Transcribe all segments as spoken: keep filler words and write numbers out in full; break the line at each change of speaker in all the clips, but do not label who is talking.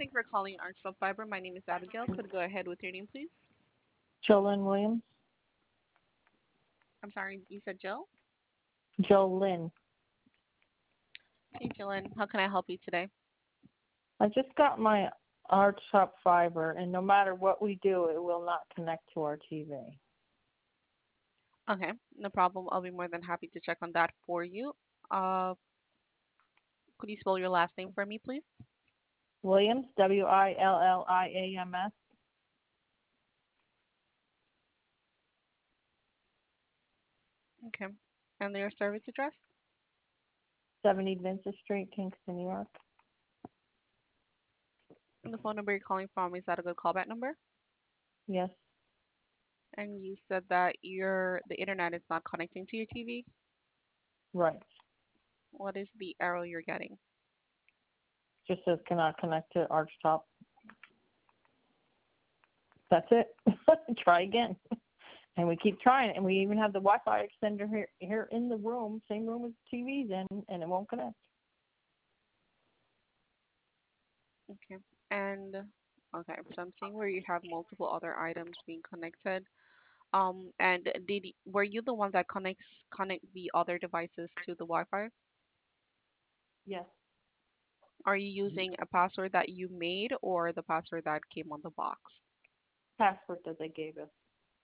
Thank you for calling Archwell Fiber. My name is Abigail. Could go ahead with your name, please?
Jolyn Williams.
I'm sorry, you said Jill?
Jolyn.
Hey, Jillian. How can I help you today?
I just got my Arch Top Fiber, and no matter what we do, it will not connect to our T V.
Okay, no problem. I'll be more than happy to check on that for you. Uh, could you spell your last name for me, please?
Williams, W I L L I A M S.
Okay. And your service address?
seventy Vincent Street, Kingston, New York.
And the phone number you're calling from, is that a good callback number?
Yes.
And you said that your the internet is not connecting to your T V.
Right.
What is the error you're getting?
Just says cannot connect to Arch Top. That's it. Try again. And we keep trying, and we even have the Wi-Fi extender here here in the room, same room as the T V's in, and it won't connect.
Okay. And okay, so I'm seeing where you have multiple other items being connected. Um, and did y- were you the one that connects connect the other devices to the Wi-Fi?
Yes.
Are you using a password that you made or the password that came on the box?
Password that they gave us.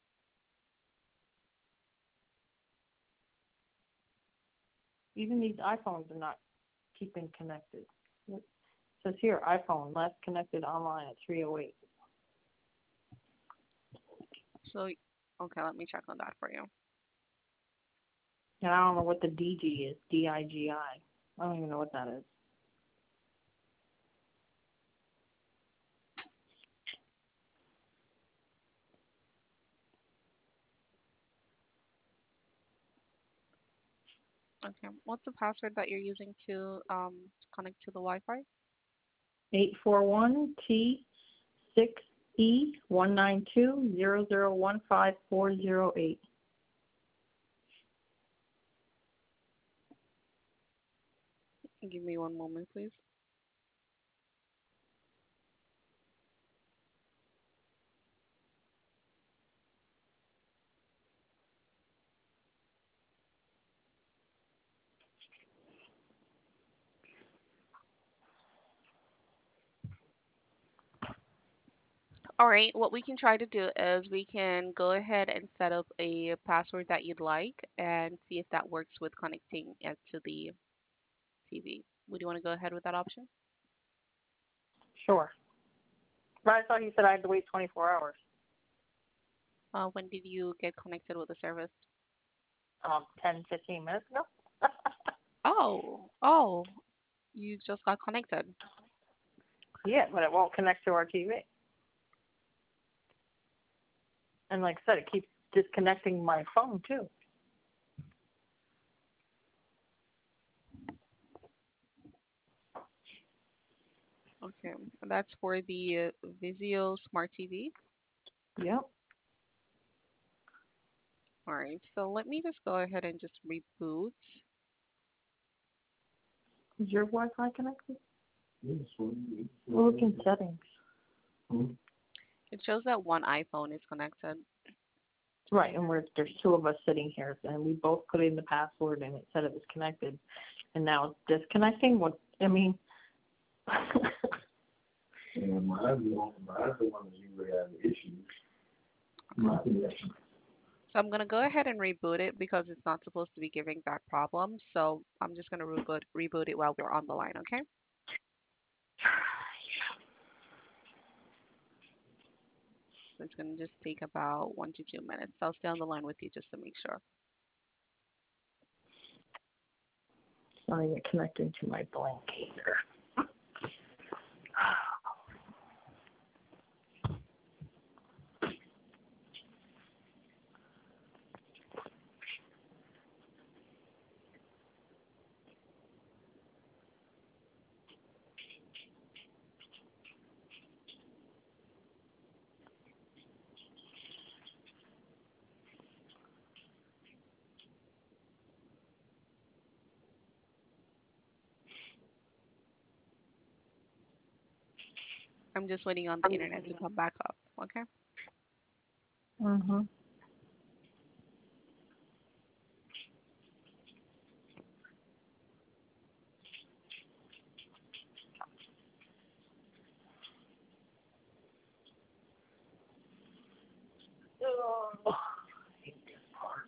Even these iPhones are not keeping connected. It says here, iPhone, last connected online at three oh eight.
So, okay, let me check on that for you.
And I don't know what the D G is, D I G I. I don't even know what that is.
Okay, what's the password that you're using to um connect to the Wi-Fi?
eight four one T six E one nine two zero zero one five four zero eight.
Give me one moment, please. All right, what we can try to do is we can go ahead and set up a password that you'd like and see if that works with connecting it to the T V. Would you want to go ahead with that option?
Sure. But I thought you said I had to wait twenty-four hours.
Uh, when did you get connected with the service?
Um, ten, fifteen minutes ago.
Oh, oh, you just got connected.
Yeah, but it won't connect to our T V. And like I said, it keeps disconnecting my phone too.
Okay, that's for the uh, Vizio Smart T V.
Yep.
All right, so let me just go ahead and just reboot.
Is your Wi-Fi connected? We'll look in settings.
It shows that one iPhone is connected.
Right, and we're there's two of us sitting here, and we both put in the password, and it said it was connected, and now it's disconnecting. What I mean.
And my other one, my other one is usually having issues. My connection.
So I'm gonna go ahead and reboot it because it's not supposed to be giving that problem. So I'm just gonna reboot reboot it while we're on the line, okay? So it's gonna just take about one to two minutes. I'll stay on the line with you just to make sure.
It's not even connecting to my blank either.
I'm just waiting on the internet to come back up. Okay.
Mhm. Oh, I hate this part.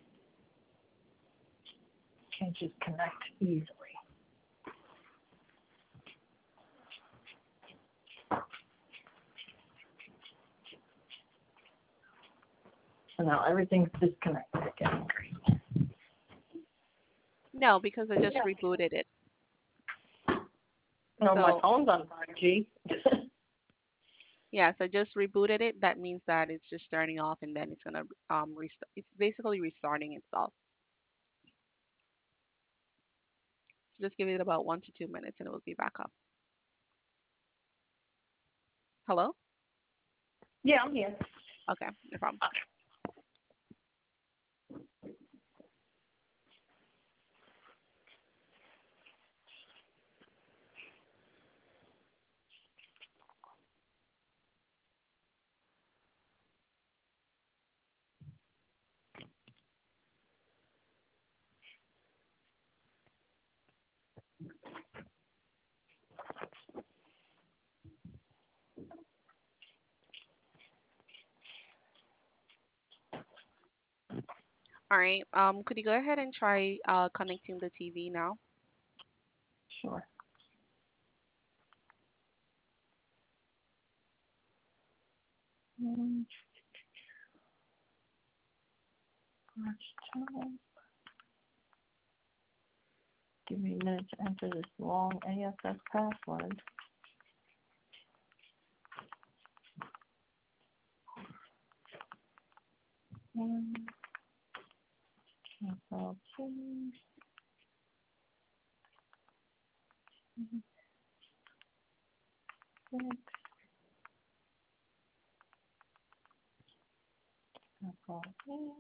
Can't just connect easily. So now everything's disconnected again.
No, because I just rebooted it.
No, my
So
phone's on five G.
yes, I just rebooted it. That means that it's just starting off and then it's gonna um restart. It's basically restarting itself. So just give it about one to two minutes and it will be back up. Hello?
Yeah, I'm here.
Okay, no problem. All right. Um, could you go ahead and try uh connecting the T V now?
Sure. Mm, watch time. Give me a minute to enter this long A S S password. One, cancel, two, six, cancel, eight,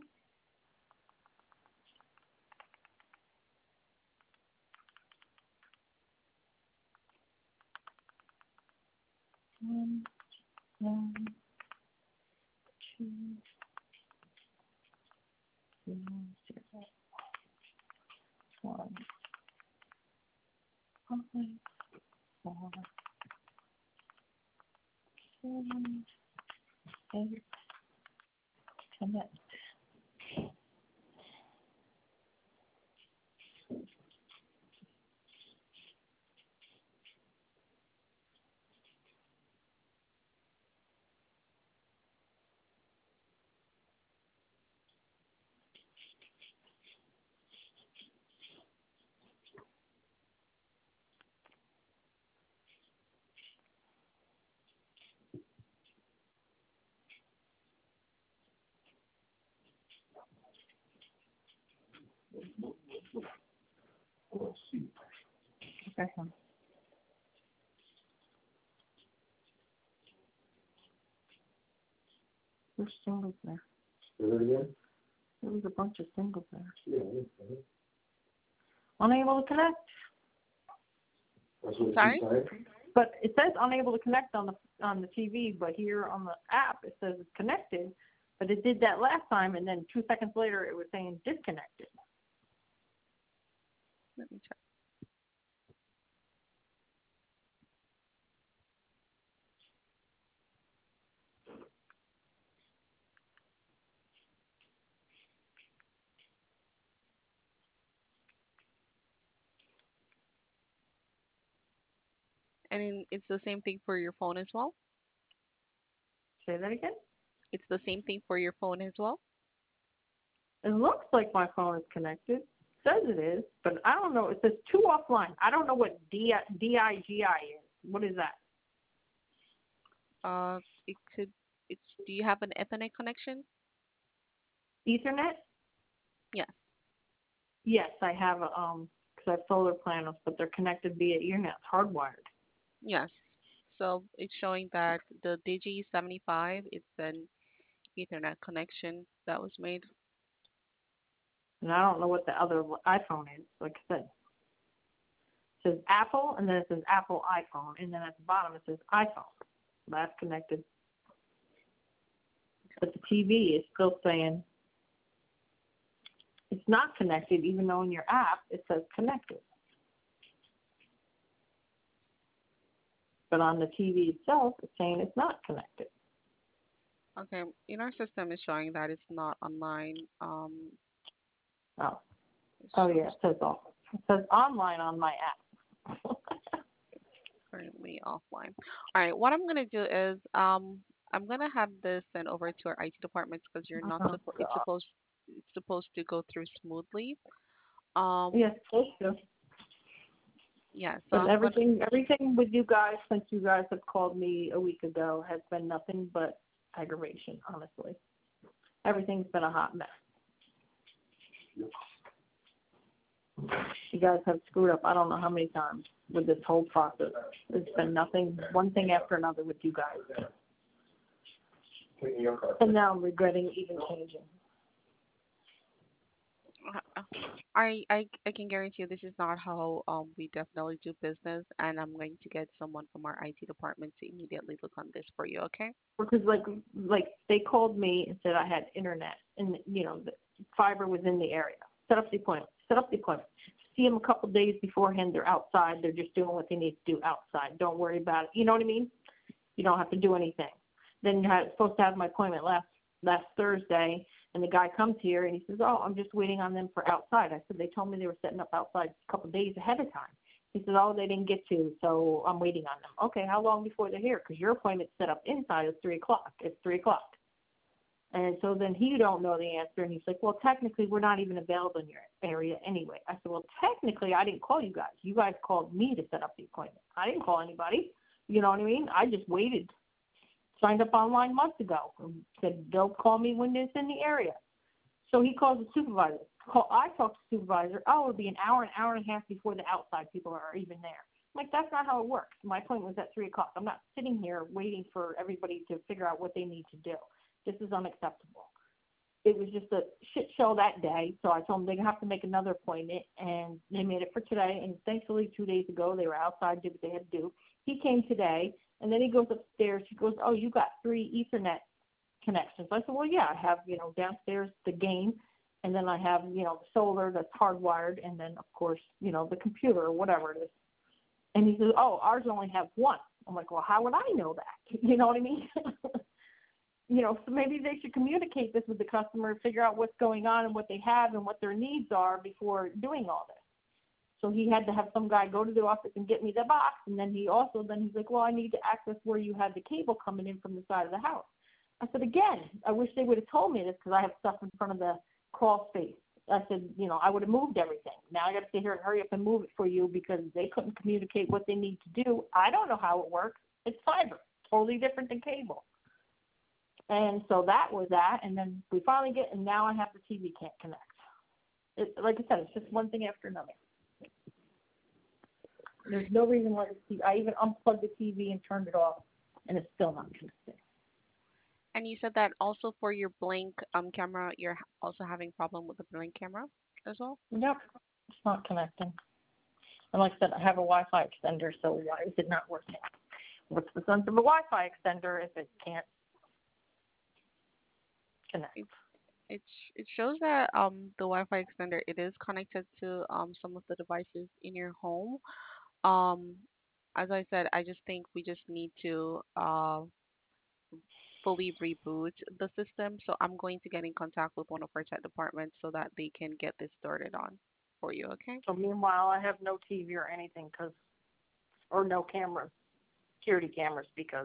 one, one, two, zero, zero, one, five, four, seven, eight, connect. Okay. There's singles there.
Say that again?
There was a bunch of singles there.
Yeah, okay.
Unable to connect.
That's what
Sorry?
she's saying?
But it says unable to connect on the on the T V, but here on the app it says it's connected. But it did that last time, and then two seconds later it was saying disconnected.
Let me check. And then it's the same thing for your phone as well?
Say that again.
It's the same thing for your phone as well?
It looks like my phone is connected. Says it is, but I don't know. It says two offline. I don't know what D I G I is. What is that?
Uh, it could. It's. Do you have an Ethernet connection?
Ethernet?
Yes.
Yes, I have a um. Because I have solar panels, but they're connected via Ethernet, hardwired.
Yes. So it's showing that the D G seventy-five is an Ethernet connection that was made.
And I don't know what the other iPhone is. Like I said, it says Apple, and then it says Apple iPhone, and then at the bottom it says iPhone. That's connected. But the T V is still saying it's not connected, even though in your app it says connected. But on the T V itself, it's saying it's not connected.
Okay, in our system is showing that it's not online. Um,
Oh,
it
oh yeah,
shows
it says off. It says online on my app.
currently offline. All right, what I'm gonna do is um I'm gonna have this sent over to our I T departments because you're not
Oh
supposed it's
God.
supposed it's supposed to go through smoothly. Um,
Yes, supposed to.
yeah, so
But
I'm gonna
everything, everything with you guys since you guys have called me a week ago has been nothing but aggravation. Honestly, everything's been a hot mess. You guys have screwed up. I don't know how many times with this whole process. It's been nothing, one thing after another with you guys.
Taking your car.
And now I'm regretting even changing.
uh, I, I I can guarantee you this is not how um we definitely do business, and I'm going to get someone from our I T department to immediately look on this for you, okay?
Because like like they called me and said I had internet and you know the fiber was in the area. Set up the appointment. Set up the appointment. See them a couple days beforehand. They're outside. They're just doing what they need to do outside. Don't worry about it. You know what I mean? You don't have to do anything. Then you had supposed to have my appointment last last Thursday, and the guy comes here and he says, "Oh, I'm just waiting on them for outside." I said, "They told me they were setting up outside a couple days ahead of time." He said, "Oh, they didn't get to, so I'm waiting on them." Okay, how long before they're here? Because your appointment's set up inside is three o'clock. It's three o'clock. And so then he don't know the answer, and he's like, "Well, technically, we're not even available in your area anyway." I said, "Well, technically, I didn't call you guys. You guys called me to set up the appointment. I didn't call anybody. You know what I mean? I just waited, signed up online months ago, and said they'll call me when it's in the area." So he calls the supervisor. Call, I talk to the supervisor. Oh, it'll be an hour, an hour and a half before the outside people are even there. I'm like, that's not how it works. My appointment was at three o'clock. I'm not sitting here waiting for everybody to figure out what they need to do. This is unacceptable. It was just a shit show that day, so I told them they have to make another appointment, and they made it for today. And thankfully, two days ago, they were outside, did what they had to do. He came today, and then he goes upstairs. He goes, "Oh, you got three Ethernet connections." I said, "Well, yeah, I have, you know, downstairs the game, and then I have, you know, the solar that's hardwired, and then, of course, you know, the computer or whatever it is." And he says, "Oh, ours only have one." I'm like, "Well, how would I know that?" You know what I mean? You know, so maybe they should communicate this with the customer, figure out what's going on and what they have and what their needs are before doing all this. So he had to have some guy go to the office and get me the box, and then he also, then he's like, "Well, I need to access where you had the cable coming in from the side of the house." I said, "Again, I wish they would have told me this because I have stuff in front of the crawl space." I said, "You know, I would have moved everything. Now I got to sit here and hurry up and move it for you because they couldn't communicate what they need to do. I don't know how it works. It's fiber, totally different than cable." And so that was that, and then we finally get, and now I have the T V can't connect. It, like I said, it's just one thing after another. There's no reason why the T V, I even unplugged the T V and turned it off, and it's still not connecting.
And you said that also for your Blink um camera, you're ha- also having problem with the Blink camera as well?
Yep, it's not connecting. And like I said, I have a Wi-Fi extender, so why is it not working? What's the sense of a Wi-Fi extender if it can't connect?
It it sh- it shows that um the Wi-Fi extender it is connected to um some of the devices in your home. Um, as I said, I just think we just need to uh fully reboot the system. So I'm going to get in contact with one of our tech departments so that they can get this started on for you, okay?
So meanwhile, I have no T V or anything, cause, or no cameras, security cameras, because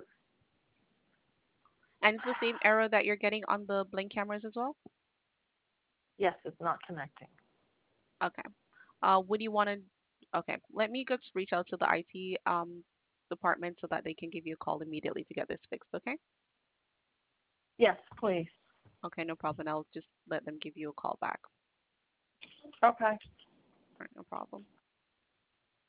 And it's the same error that you're getting on the Blink cameras as well?
yes, it's not connecting.
Okay. Uh, would you want to? Okay, let me just reach out to the I T um department so that they can give you a call immediately to get this fixed. Okay.
Yes, please.
Okay, no problem. I'll just let them give you a call back.
Okay.
All right, no problem.